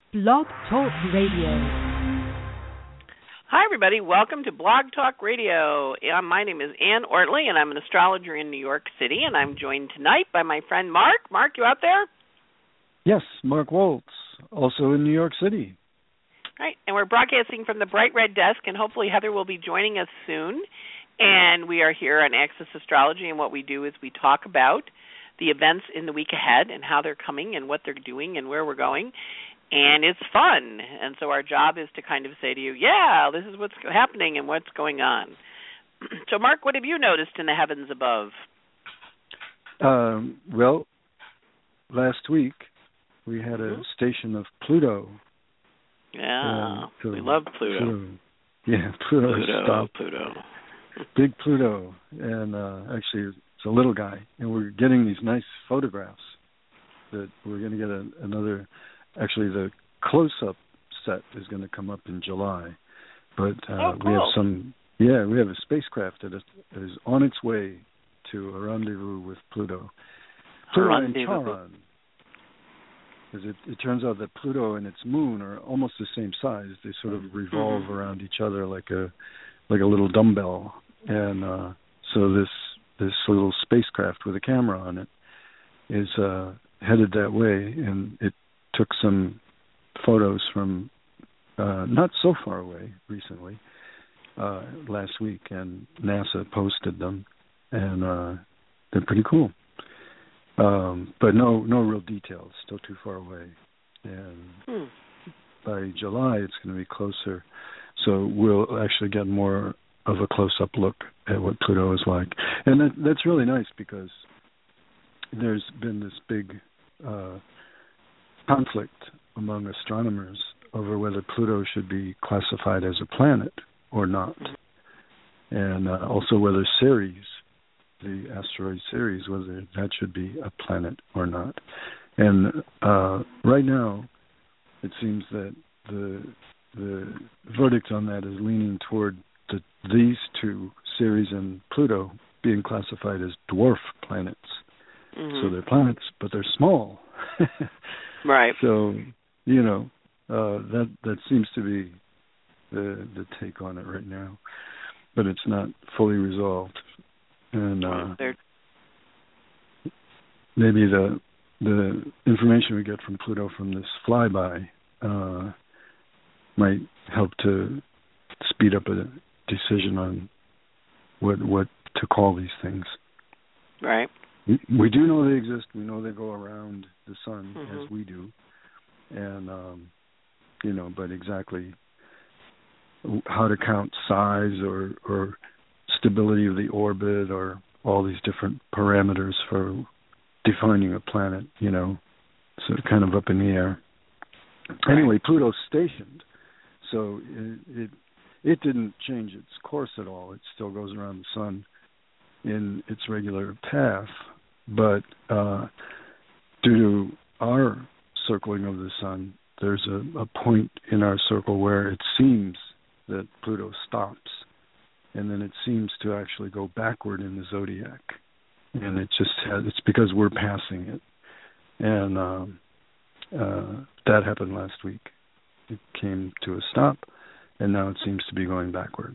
Blog Talk Radio. Hi, everybody. Welcome to Blog Talk Radio. My name is Ann Ortley, and I'm an astrologer in New York City, and I'm joined tonight by my friend Mark. Mark, you out there? Yes, Mark Waltz, also in New York City. Right, and we're broadcasting from the Bright Red Desk, and hopefully Heather will be joining us soon. And we are here on Access Astrology, and what we do is we talk about the events in the week ahead and how they're coming and what they're doing and where we're going. And it's fun. And so our job is to kind of say to you, yeah, this is what's happening and what's going on. So, Mark, what have you noticed in the heavens above? Well, last week we had a station of Pluto. Yeah, we love Pluto. Pluto stopped. Big Pluto. And actually it's a little guy. And we're getting these nice photographs that we're going to get another... Actually, the close-up set is going to come up in July, but cool. we have a spacecraft that is on its way to a rendezvous with Pluto. Pluto and Charon. Because it turns out that Pluto and its moon are almost the same size. They sort of revolve around each other like a little dumbbell, and so this little spacecraft with a camera on it is headed that way, and it took some photos from not so far away recently, last week, and NASA posted them, and they're pretty cool. But no real details, still too far away. And by July, it's going to be closer, so we'll actually get more of a close-up look at what Pluto is like. And that's really nice because there's been this big... conflict among astronomers over whether Pluto should be classified as a planet or not, and also whether Ceres, the asteroid Ceres, whether that should be a planet or not. And right now, it seems that the verdict on that is leaning toward these two, Ceres and Pluto, being classified as dwarf planets. So they're planets, but they're small. Right. So, that seems to be the take on it right now, but it's not fully resolved. And maybe the information we get from Pluto from this flyby might help to speed up a decision on what to call these things. Right. We do know they exist. We know they go around the sun as we do, and but exactly how to count size or stability of the orbit or all these different parameters for defining a planet, so kind of up in the air. Right. Anyway, Pluto's stationed, so it didn't change its course at all. It still goes around the sun in its regular path. But due to our circling of the sun, there's a point in our circle where it seems that Pluto stops, and then it seems to actually go backward in the zodiac. And it's because we're passing it. And that happened last week. It came to a stop, and now it seems to be going backward.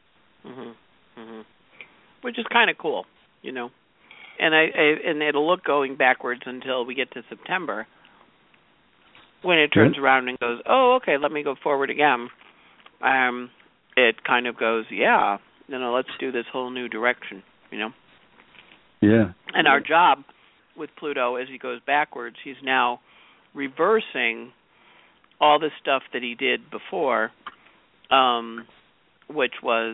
Which is kind of cool, And it'll look going backwards until we get to September, when it turns around and goes, oh, okay, let me go forward again. It kind of goes, let's do this whole new direction, Yeah. And our job with Pluto, as he goes backwards, he's now reversing all the stuff that he did before, which was...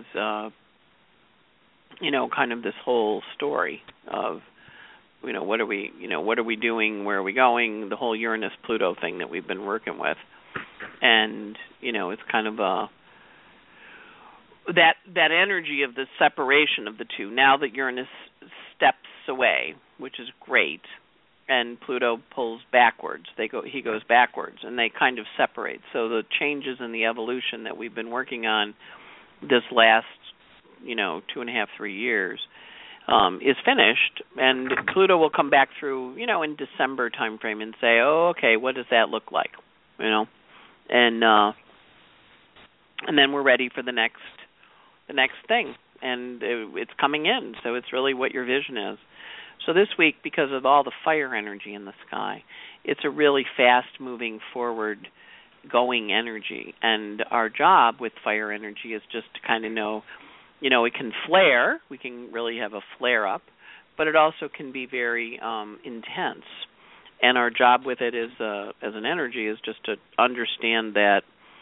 kind of this whole story of, what are we doing, where are we going, the whole Uranus-Pluto thing that we've been working with. And, it's kind of that energy of the separation of the two. Now that Uranus steps away, which is great, and Pluto pulls backwards, he goes backwards, and they kind of separate. So the changes in the evolution that we've been working on this last 2.5, 3 years, is finished, and Pluto will come back through, in December timeframe and say, oh, okay, what does that look like, and then we're ready for the next thing, and it's coming in. So it's really what your vision is. So this week, because of all the fire energy in the sky, it's a really fast-moving, forward-going energy. And our job with fire energy is just to kind of know, it can flare. We can really have a flare-up, but it also can be very intense. And our job with it is, as an energy, is just to understand that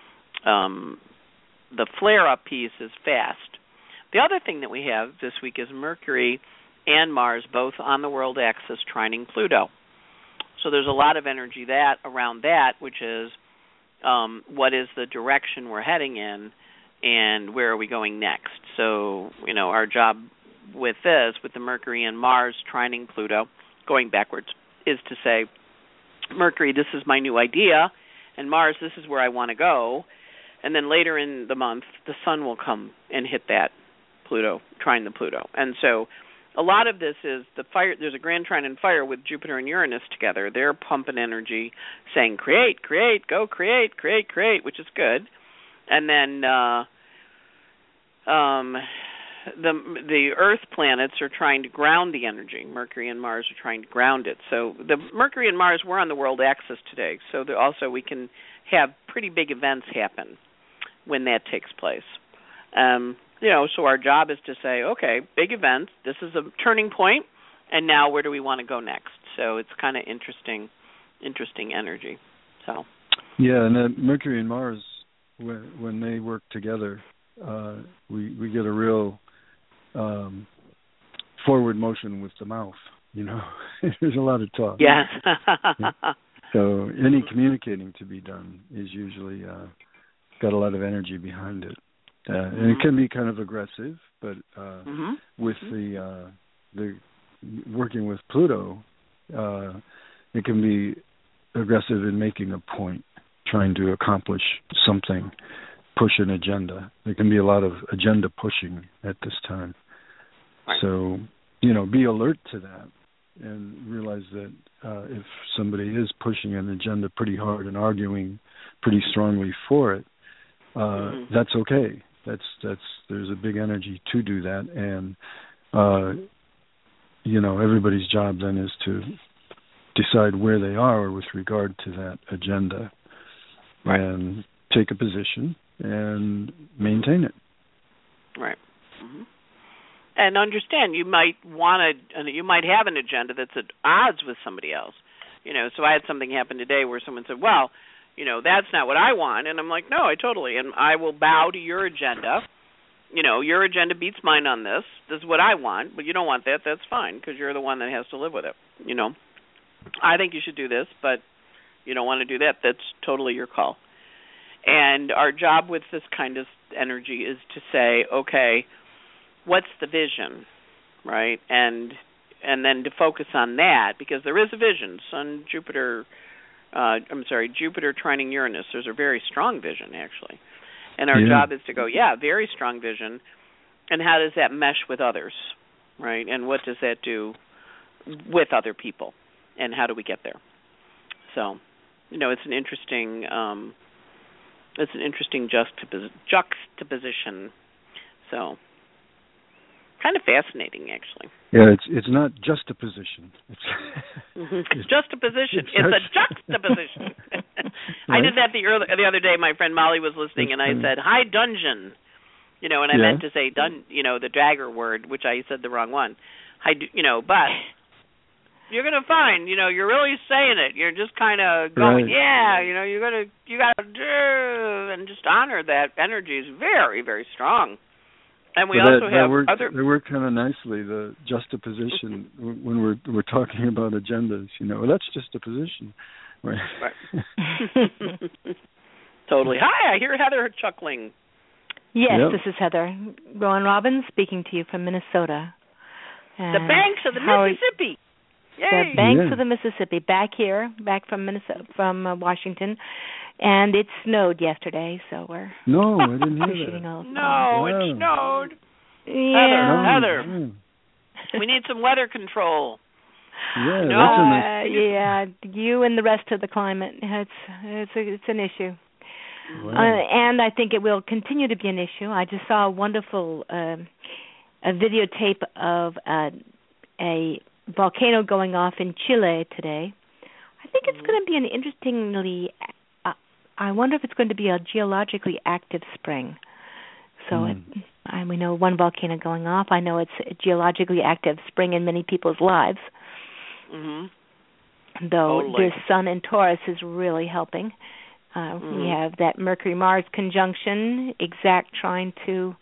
the flare-up piece is fast. The other thing that we have this week is Mercury and Mars both on the world axis trining Pluto. So there's a lot of energy around that, which is what is the direction we're heading in and where are we going next. So, our job with this, with the Mercury and Mars trining Pluto, going backwards, is to say, Mercury, this is my new idea, and Mars, this is where I want to go. And then later in the month, the Sun will come and hit that Pluto, trine the Pluto. And so a lot of this is the fire. There's a grand trine in fire with Jupiter and Uranus together. They're pumping energy, saying create, go create, which is good. And then the Earth planets are trying to ground the energy. Mercury and Mars are trying to ground it. So the Mercury and Mars were on the world axis today. So also we can have pretty big events happen when that takes place. So our job is to say, okay, big events, this is a turning point, and now where do we want to go next? So it's kind of interesting energy. So yeah, and Mercury and Mars, when they work together, we get a real forward motion with the mouth. There's a lot of talk. Yes. So any communicating to be done is usually got a lot of energy behind it. And it can be kind of aggressive, but with the working with Pluto, it can be aggressive in making a point, trying to accomplish something, push an agenda. There can be a lot of agenda pushing at this time. Right. So, be alert to that and realize that if somebody is pushing an agenda pretty hard and arguing pretty strongly for it, that's okay. There's a big energy to do that, and everybody's job then is to decide where they are with regard to that agenda, right, and take a position and maintain it. Right. Mm-hmm. And understand, you might have an agenda that's at odds with somebody else. So I had something happen today where someone said, well, that's not what I want. And I'm like, no, and I will bow to your agenda. Your agenda beats mine on this. This is what I want, but you don't want that. That's fine, because you're the one that has to live with it. I think you should do this, but you don't want to do that. That's totally your call. And our job with this kind of energy is to say, okay, what's the vision, right? And then to focus on that, because there is a vision. Jupiter trining Uranus. There's a very strong vision, actually. And our job is to go, very strong vision. And how does that mesh with others, right? And what does that do with other people? And how do we get there? So, it's an interesting juxtaposition. So, kind of fascinating, actually. Yeah, it's not just a position. It's just a position. It's a juxtaposition. I did that the other day. My friend Molly was listening, and I said, "Hi, dungeon," and I meant to say the dagger word, which I said the wrong one. But you're gonna find, you're really saying it. You're just kind of going, you gotta do, and just honor that energy is very, very strong. And we also have other. They work kind of nicely. The juxtaposition when we're talking about agendas, that's just a position, right? Totally. Hi, I hear Heather chuckling. Yes, This is Heather Rowan Robbins speaking to you from Minnesota. The banks of the Mississippi. Yay. The banks of the Mississippi. Back from Minnesota, from Washington. And it snowed yesterday, so we're... No, I didn't hear that. It snowed. Yeah. Heather. We need some weather control. Yeah, you and the rest of the climate. It's an issue. Wow. And I think it will continue to be an issue. I just saw a wonderful a videotape of a volcano going off in Chile today. I think it's going to be an interestingly. I wonder if it's going to be a geologically active spring. So we know one volcano going off. I know it's a geologically active spring in many people's lives. Though Totally. this Sun in Taurus is really helping. We have that Mercury-Mars conjunction, exact trine to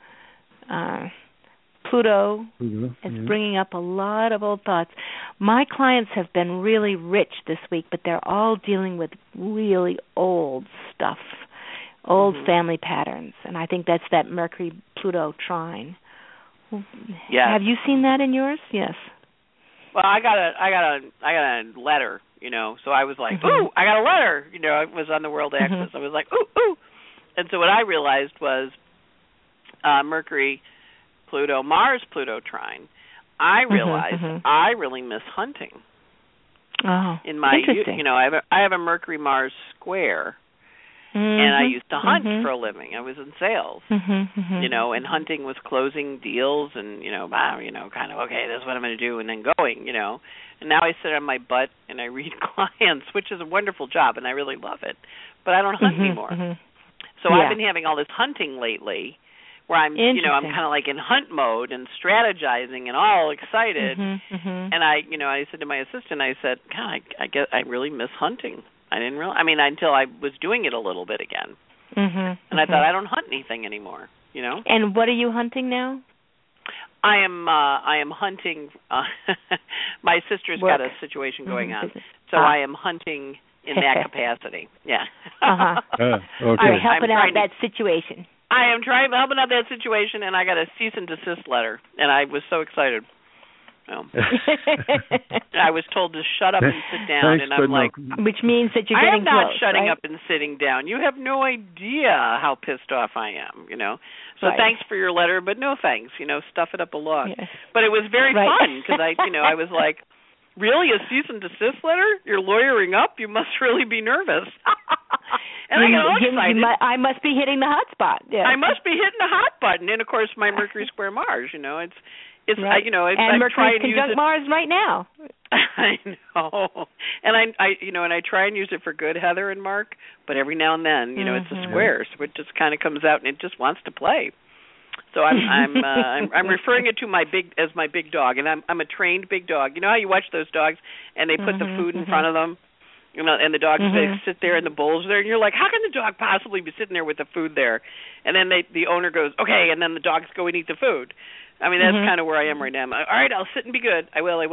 Pluto. It's bringing up a lot of old thoughts. My clients have been really rich this week, but they're all dealing with really old stuff, old family patterns, and I think that's that Mercury-Pluto trine. Yeah. Have you seen that in yours? Yes. Well, I got a letter, so I was like, ooh, I got a letter. I was on the world axis. I was like, ooh. And so what I realized was Mercury, Pluto, Mars, Pluto trine. I realized I really miss hunting. Oh, in my, interesting. I have a Mercury Mars square, and I used to hunt for a living. I was in sales, and hunting was closing deals, and kind of okay, this is what I'm going to do, and then going, And now I sit on my butt and I read clients, which is a wonderful job, and I really love it. But I don't hunt anymore. So I've been having all this hunting lately, where I'm, I'm kind of like in hunt mode and strategizing and all excited. And I said to my assistant, I said, God, I really miss hunting. I didn't realize. Until I was doing it a little bit again. And I thought, I don't hunt anything anymore. And what are you hunting now? I am hunting. My sister's got a situation going on, so I am hunting in that capacity. Yeah. Okay. I'm helping out that situation. I am helping out that situation, and I got a cease and desist letter, and I was so excited. I was told to shut up and sit down, and I'm like, which means that you're getting close. I am not shutting up and sitting down. You have no idea how pissed off I am. So thanks for your letter, but no thanks. Stuff it up a lot. Yes. But it was very fun because I was like, really, a cease and desist letter? You're lawyering up? You must really be nervous. And I got all excited. I must be hitting the hot spot. Yes. I must be hitting the hot button. And of course, my Mercury square Mars. It's right. And Mercury conjunct Mars right now. I know, and I try and use it for good, Heather and Mark. But every now and then, it's a square, so it just kind of comes out and it just wants to play. So I'm referring it to my big dog, and I'm a trained big dog. You know how you watch those dogs and they put the food in front of them, and the dogs they sit there and the bowl's there, and you're like, how can the dog possibly be sitting there with the food there? And then the owner goes, okay, and then the dogs go and eat the food. That's kind of where I am right now. All right, I'll sit and be good. I will.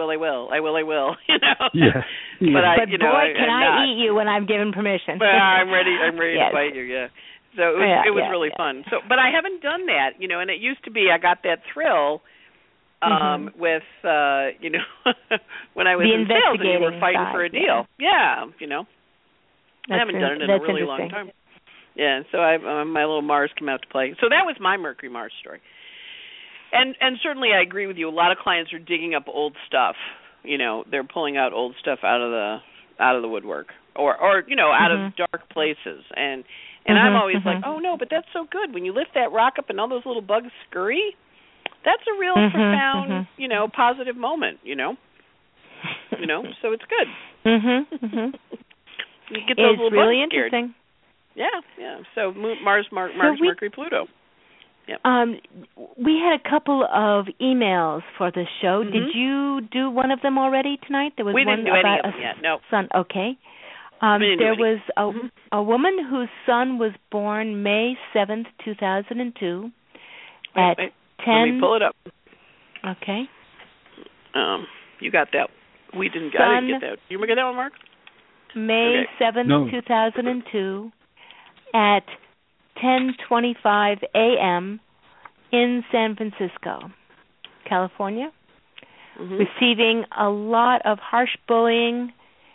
Yeah. But boy, can I eat you when I'm given permission. But I'm ready to bite you. Yeah. So it was really fun. So, but I haven't done that. And it used to be I got that thrill with when I was in sales and you were fighting for a deal. Yeah. I haven't done it in a really long time. Yeah. So my little Mars came out to play. So that was my Mercury Mars story. And certainly I agree with you. A lot of clients are digging up old stuff. They're pulling out old stuff out of the woodwork or out of dark places. And I'm always like, oh no, but that's so good. When you lift that rock up and all those little bugs scurry, that's a real profound, positive moment, So it's good. You get those little really bugs scared. Interesting. Yeah. So Mars, Mercury, Pluto. Yep. We had a couple of emails for the show. Did you do one of them already tonight? There was we one didn't do about any of them yet. No. Son. Okay. There was a woman whose son was born May 7th, 2002 at 10. Let me pull it up. Okay. You got that. I didn't get that. You get that one, Mark? May 7th, 2002 at 10:25 a.m. in San Francisco, California, receiving a lot of harsh bullying,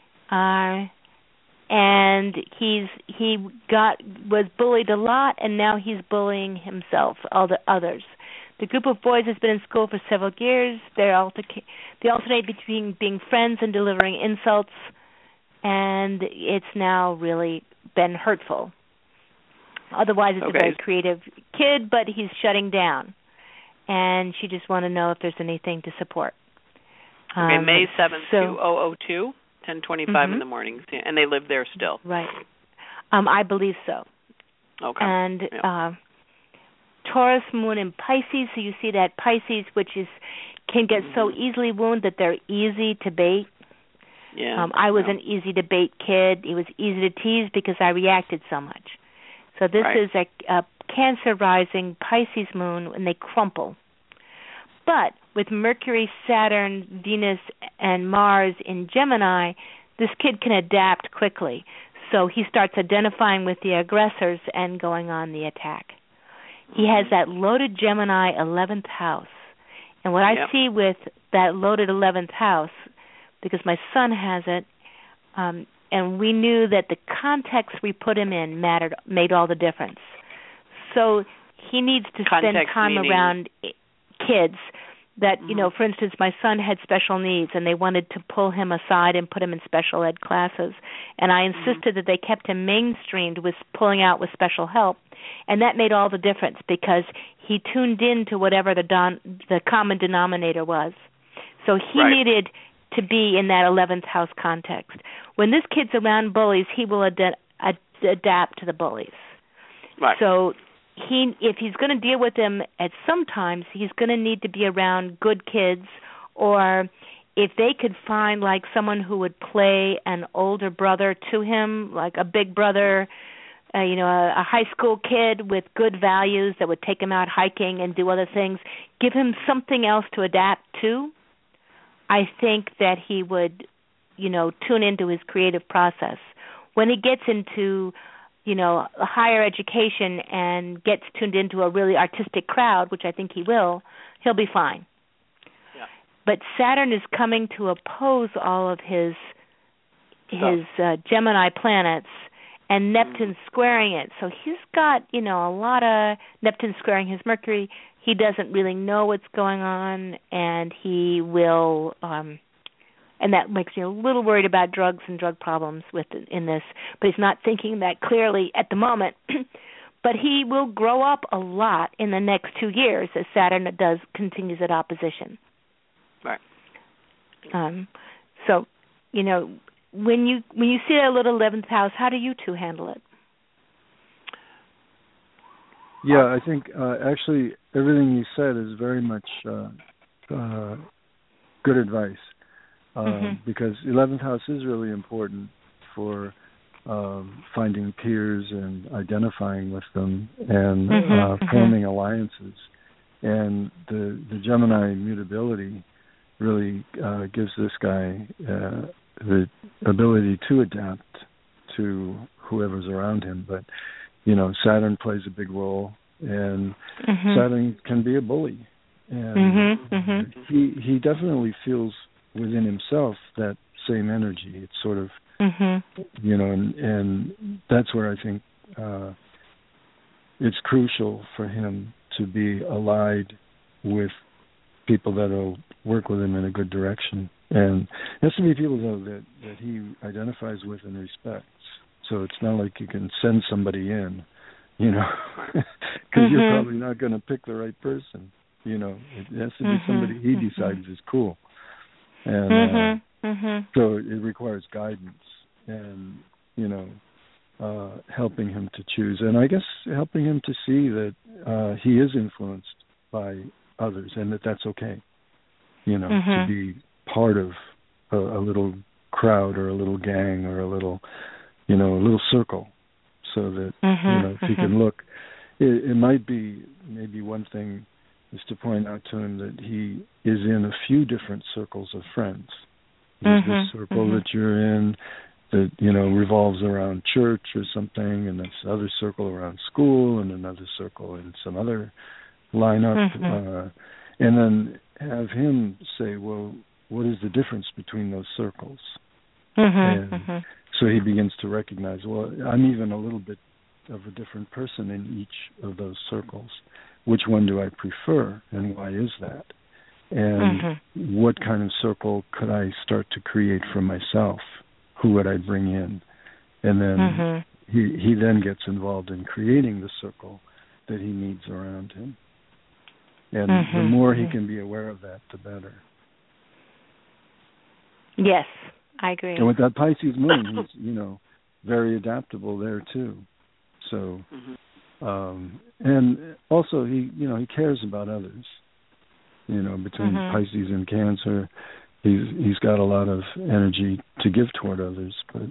and he was bullied a lot, and now he's bullying himself, all the others. The group of boys has been in school for several years. They alternate between being friends and delivering insults, and it's now really been hurtful. Otherwise, it's a very creative kid, but he's shutting down. And she just want to know if there's anything to support. Okay, May 7th, 2002, 10:25 in the morning. And they live there still. Right. I believe so. Okay. And Taurus moon in Pisces, so you see that Pisces, which can get so easily wounded that they're easy to bait. Yeah. I was an easy to bait kid. It was easy to tease because I reacted so much. So this is a Cancer rising Pisces moon, and they crumple. But with Mercury, Saturn, Venus, and Mars in Gemini, this kid can adapt quickly. So he starts identifying with the aggressors and going on the attack. He has that loaded Gemini 11th house. And what I see with that loaded 11th house, because my son has it, and we knew that the context we put him in made all the difference. So he needs to spend time around kids that, for instance, my son had special needs, and they wanted to pull him aside and put him in special ed classes. And I insisted that they kept him mainstreamed with pulling out with special help. And that made all the difference because he tuned in to whatever the common denominator was. So he needed to be in that 11th house context. When this kid's around bullies, he will adapt to the bullies. Right. So if he's going to deal with them at some times, he's going to need to be around good kids, or if they could find like someone who would play an older brother to him, like a big brother, a high school kid with good values that would take him out hiking and do other things, give him something else to adapt to, I think that he would, tune into his creative process. When he gets into a higher education and gets tuned into a really artistic crowd, which I think he'll be fine. Yeah. But Saturn is coming to oppose all of his Gemini planets, and Neptune's squaring it. So he's got, a lot of Neptune squaring his Mercury. He doesn't really know what's going on, and he will and that makes me a little worried about drugs and drug problems in this. But he's not thinking that clearly at the moment. But he will grow up a lot in the next 2 years as Saturn continues at opposition. Right. So, when you see that little 11th house, how do you two handle it? Yeah, I think actually everything you said is very much good advice. Because 11th house is really important for finding peers and identifying with them and forming alliances. And the Gemini mutability really gives this guy the ability to adapt to whoever's around him. But, Saturn plays a big role, and Saturn can be a bully. And he definitely feels within himself that same energy. It's sort of, and that's where I think it's crucial for him to be allied with people that will work with him in a good direction. And it has to be people, though, that he identifies with and respects. So it's not like you can send somebody in, because you're probably not going to pick the right person. It has to be somebody he decides is cool. And so it requires guidance and, helping him to choose. And I guess helping him to see that he is influenced by others and that's okay, to be part of a little crowd or a little gang or a little circle, so that, if he can look, it might be maybe one thing is to point out to him that he is in a few different circles of friends. There's this circle that you're in that, revolves around church or something, and this other circle around school, and another circle in some other lineup. And then have him say, well, what is the difference between those circles? And so he begins to recognize, well, I'm even a little bit of a different person in each of those circles. Which one do I prefer, and why is that? And what kind of circle could I start to create for myself? Who would I bring in? And then he then gets involved in creating the circle that he needs around him. And the more he can be aware of that, the better. Yes, I agree. And with that Pisces moon, he's, very adaptable there too. So, and also he cares about others. Between Pisces and Cancer, he's got a lot of energy to give toward others, but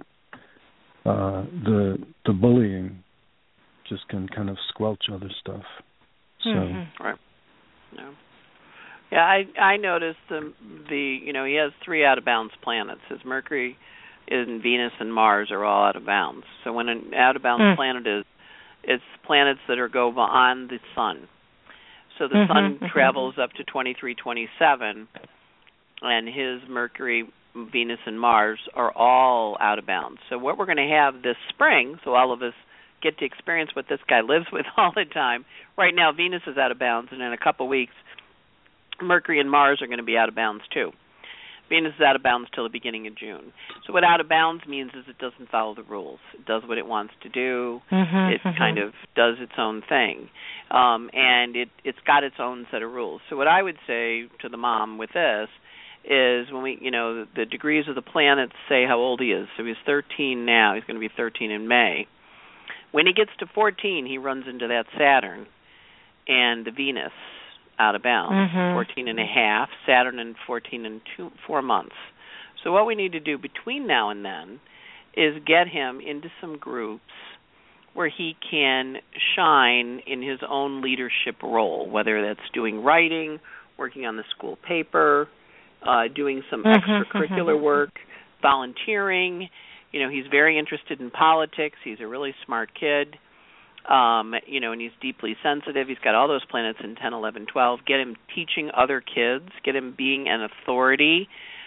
the bullying just can kind of squelch other stuff. So right. No. Yeah, I noticed he has 3 out of bounds planets. His Mercury and Venus and Mars are all out of bounds. So when an out of bounds planet is, it's planets that go beyond the sun. So the sun travels up to 2327, and his Mercury, Venus, and Mars are all out of bounds. So what we're going to have this spring, so all of us get to experience what this guy lives with all the time. Right now, Venus is out of bounds, and in a couple weeks, Mercury and Mars are going to be out of bounds too. Venus is out of bounds till the beginning of June. So what out of bounds means is it doesn't follow the rules. It does what it wants to do. It kind of does its own thing. And it's got its own set of rules. So what I would say to the mom with this is when we, the degrees of the planets say how old he is. So he's 13 now. He's going to be 13 in May. When he gets to 14, he runs into that Saturn and the Venus out of bounds, 14 and a half, Saturn in 14 and 4 months. So what we need to do between now and then is get him into some groups where he can shine in his own leadership role, whether that's doing writing, working on the school paper, doing some extracurricular work, volunteering. He's very interested in politics. He's a really smart kid. And he's deeply sensitive. He's got all those planets in 10, 11, 12. Get him teaching other kids. Get him being an authority.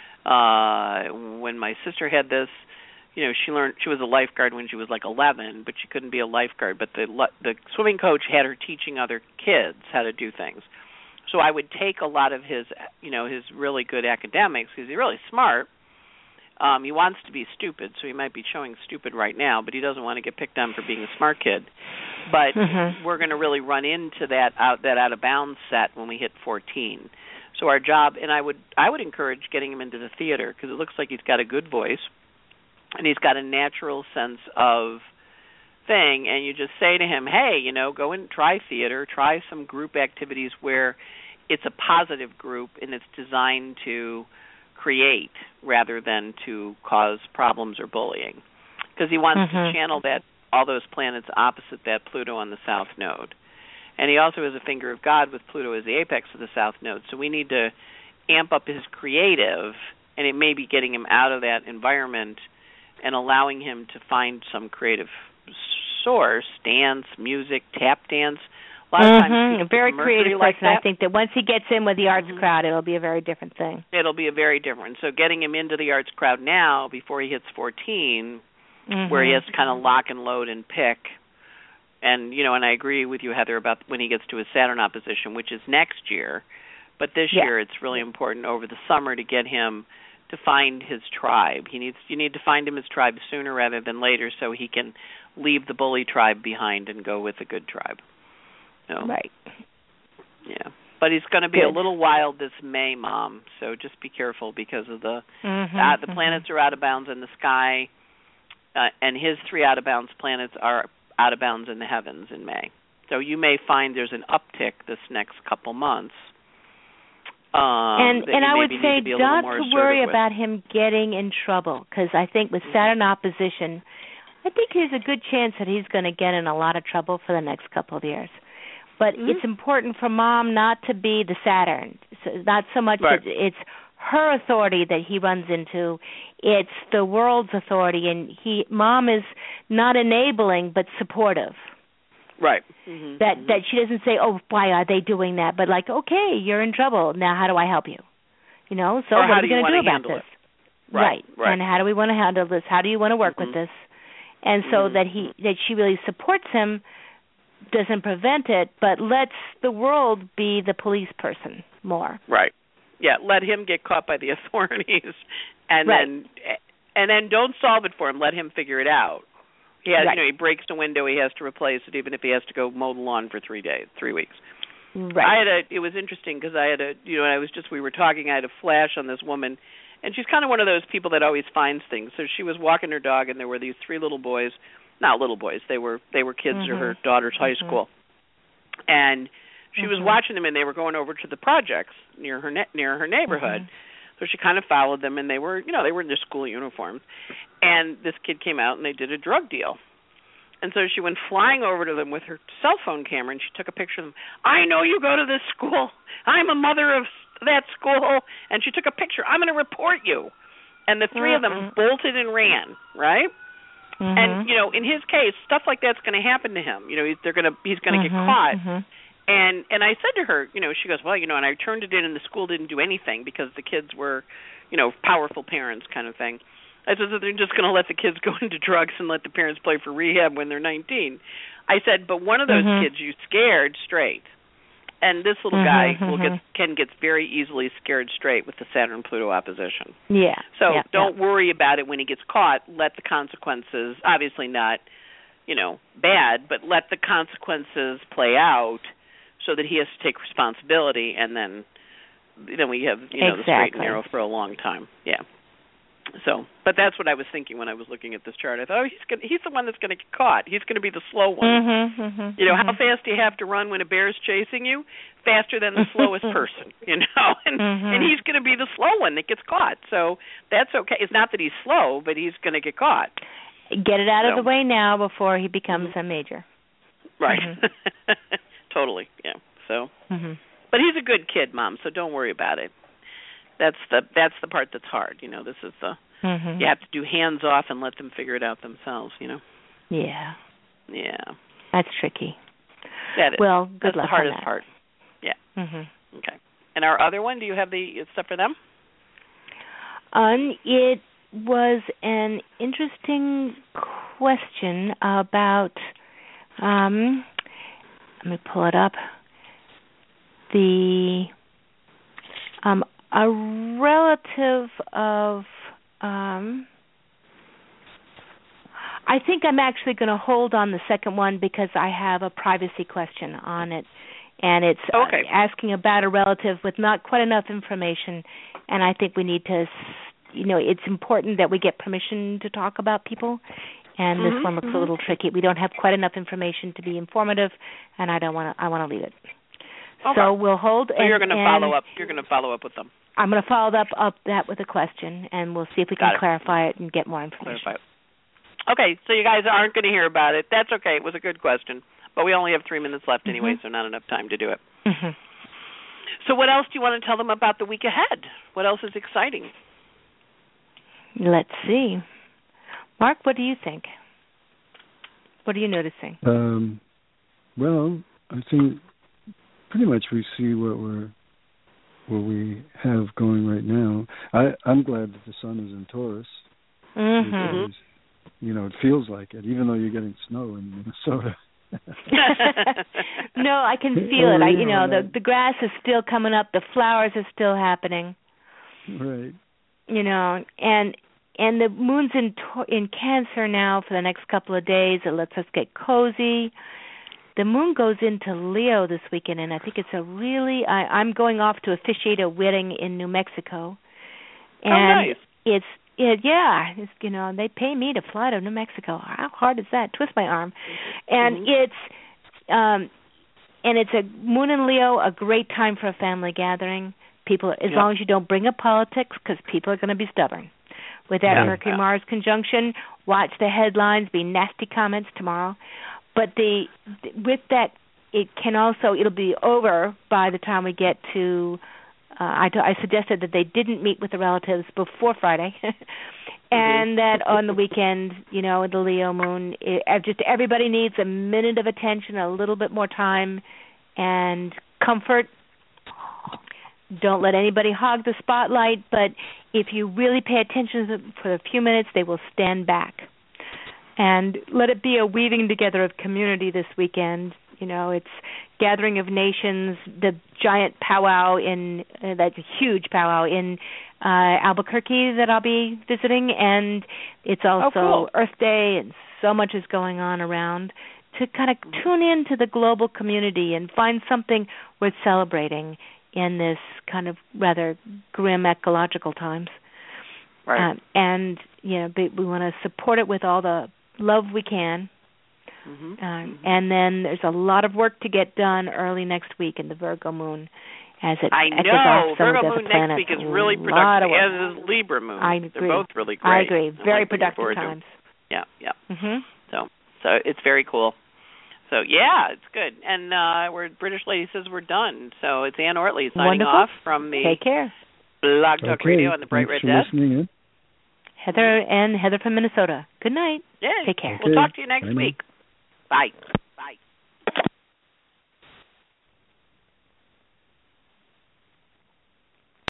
When my sister had this, she learned, she was a lifeguard when she was like 11, but she couldn't be a lifeguard. But the swimming coach had her teaching other kids how to do things. So I would take a lot of his, his really good academics, because he's really smart. He wants to be stupid, so he might be showing stupid right now, but he doesn't want to get picked on for being a smart kid. But we're going to really run into that out of bounds set when we hit 14. So our job, and I would encourage getting him into the theater, because it looks like he's got a good voice, and he's got a natural sense of thing. And you just say to him, hey, go and try theater, try some group activities where it's a positive group and it's designed to create rather than to cause problems or bullying, because he wants to channel all those planets opposite that Pluto on the south node. And he also has a finger of God with Pluto as the apex of the south node. So we need to amp up his creative, and it may be getting him out of that environment and allowing him to find some creative source, dance, music, tap dance. A lot of times a very creative like person. I think that once he gets in with the arts crowd, it'll be a very different thing. It'll be a very different. So getting him into the arts crowd now before he hits 14, where he has to kind of lock and load and pick. And, and I agree with you, Heather, about when he gets to his Saturn opposition, which is next year. But this year it's really important over the summer to get him to find his tribe. You need to find him his tribe sooner rather than later, so he can leave the bully tribe behind and go with a good tribe. Right. Yeah. But he's going to be a little wild this May, Mom, so just be careful because of the planets are out of bounds in the sky, and his 3 out of bounds planets are out of bounds in the heavens in May. So you may find there's an uptick this next couple months. And I would say not to worry about him getting in trouble, because I think with Saturn opposition, I think there's a good chance that he's going to get in a lot of trouble for the next couple of years. But it's important for Mom not to be the Saturn. So not so much that it's her authority that he runs into, it's the world's authority, and Mom is not enabling but supportive. Right. That she doesn't say, oh, why are they doing that? But like, okay, you're in trouble. Now how do I help you? So or what are we going to do about this? Right. And how do we want to handle this? How do you want to work with this? And so that she really supports him, doesn't prevent it, but lets the world be the police person more. Right. Yeah, let him get caught by the authorities, and then don't solve it for him. Let him figure it out. He has, right. He breaks the window, he has to replace it, even if he has to go mow the lawn for 3 weeks. Right. It was interesting because we were talking, I had a flash on this woman, and she's kind of one of those people that always finds things. So she was walking her dog, and there were these 3 little boys, not little boys, they were kids at her daughter's high school. And she was watching them, and they were going over to the projects near her neighborhood. So she kind of followed them, and they were in their school uniforms. And this kid came out, and they did a drug deal. And so she went flying over to them with her cell phone camera, and she took a picture of them. I know you go to this school. I'm a mother of that school. And she took a picture. I'm going to report you. And the 3 of them bolted and ran, right? And, in his case, stuff like that's going to happen to him. He's going to get caught. And I said to her, she goes, well, and I turned it in, and the school didn't do anything because the kids were, powerful parents kind of thing. I said, so they're just going to let the kids go into drugs and let the parents play for rehab when they're 19. I said, but one of those kids you scared straight. And this little guy gets very easily scared straight with the Saturn-Pluto opposition. Yeah. So don't worry about it when he gets caught. Let the consequences, obviously not, bad, but let the consequences play out so that he has to take responsibility, and then we have, the straight and narrow for a long time. Yeah. So, but that's what I was thinking when I was looking at this chart. I thought, he's the one that's going to get caught. He's going to be the slow one. How fast do you have to run when a bear's chasing you? Faster than the slowest person, and he's going to be the slow one that gets caught. So that's okay. It's not that he's slow, but he's going to get caught. Get it out of the way now before he becomes a major. Right. Totally. Yeah. So, but he's a good kid, Mom. So don't worry about it. That's the part that's hard. This is the you have to do hands off and let them figure it out themselves. Yeah. Yeah. That's tricky. That is. Well, good that's luck. The hardest on that. part. Yeah. Okay. And our other one, do you have the stuff for them? It was an interesting question about. Let me pull it up. A relative of, I think I'm actually going to hold on the second one because I have a privacy question on it, and it's asking about a relative with not quite enough information, and I think we need to, it's important that we get permission to talk about people, and this one looks a little tricky. We don't have quite enough information to be informative, and I want to leave it. Okay. So we'll hold. So you're going to follow up. You're going to follow up with them. I'm going to follow up that with a question, and we'll see if we can clarify it and get more information. Okay, so you guys aren't going to hear about it. That's okay. It was a good question, but we only have 3 minutes left anyway, so not enough time to do it. So what else do you want to tell them about the week ahead? What else is exciting? Let's see. Mark, what do you think? What are you noticing? Well, I think pretty much we see what we have going right now. I'm glad that the sun is in Taurus. Because, it feels like it, even though you're getting snow in Minnesota. No, I can feel it. The grass is still coming up. The flowers are still happening. Right. And the moon's in Cancer now for the next couple of days. It lets us get cozy. The moon goes into Leo this weekend, and I think it's I'm going off to officiate a wedding in New Mexico. And nice. They pay me to fly to New Mexico. How hard is that? Twist my arm. And it's a moon in Leo, a great time for a family gathering. People, as long as you don't bring up politics, because people are going to be stubborn. With that Mercury-Mars conjunction, watch the headlines, be nasty comments tomorrow. But with that, it'll be over by the time we get to, I suggested that they didn't meet with the relatives before Friday. And that on the weekend, the Leo moon, just everybody needs a minute of attention, a little bit more time, and comfort. Don't let anybody hog the spotlight, but if you really pay attention for a few minutes, they will stand back. And let it be a weaving together of community this weekend. It's Gathering of Nations, the giant powwow that's a huge powwow in Albuquerque that I'll be visiting, and it's also Earth Day and so much is going on around, to kind of tune into the global community and find something worth celebrating in this kind of rather grim ecological times. Right. And, we want to support it with all the love we can. And then there's a lot of work to get done early next week in the Virgo moon. As it I know. Virgo moon next week is really productive, as is Libra moon. I agree. They're both really great. I agree. Very productive times. Yeah. So it's very cool. So, it's good. And British Lady says we're done. So it's Ann Ortley signing off from the Take care. Blog Talk Radio on the Bright Red Desk. Listening in. Heather from Minnesota. Good night. Yeah. Take care. We'll talk to you next week. Bye.